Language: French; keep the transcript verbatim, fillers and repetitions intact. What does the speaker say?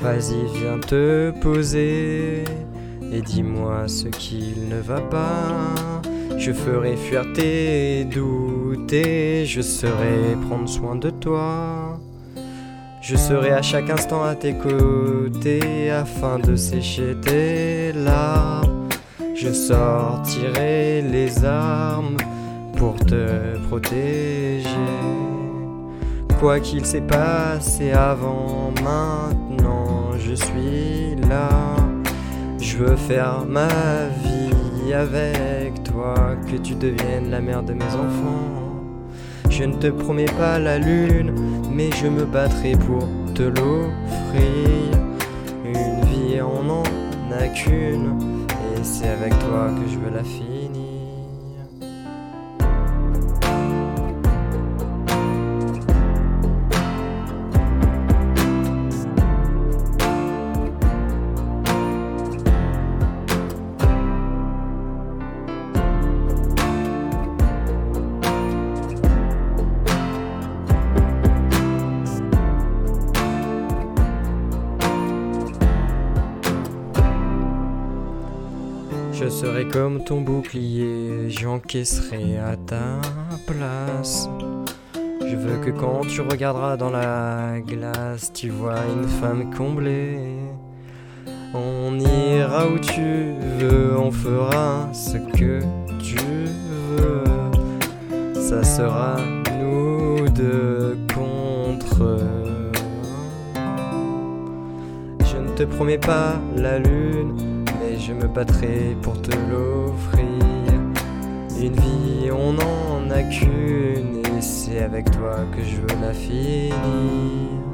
Vas-y, viens te poser et dis-moi ce qu'il ne va pas. Je ferai fuir tes doutes et je saurai prendre soin de toi. Je serai à chaque instant à tes côtés afin de sécher tes larmes. Je sortirai les armes pour te protéger. Quoi qu'il s'est passé avant, maintenant je suis là. Je veux faire ma vie avec toi, que tu deviennes la mère de mes enfants. Je ne te promets pas la lune, mais je me battrai pour te l'offrir. Une vie on n'en a qu'une, et c'est avec toi que je veux la finir. Je serai comme ton bouclier, j'encaisserai à ta place. Je veux que quand tu regarderas dans la glace, tu vois une femme comblée. On ira où tu veux, on fera ce que tu veux. Ça sera nous deux contre eux. Je ne te promets pas la lune, mais je me battrai pour te l'offrir. Une vie on n'en a qu'une, et c'est avec toi que je veux la finir.